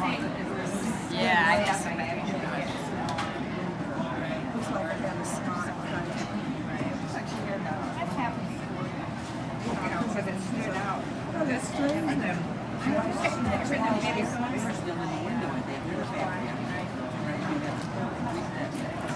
Yeah, I guess I can. Looks like I got a spot. That's happened before. You know, because it's straight out. Oh, that's strange. And then, I've written a video.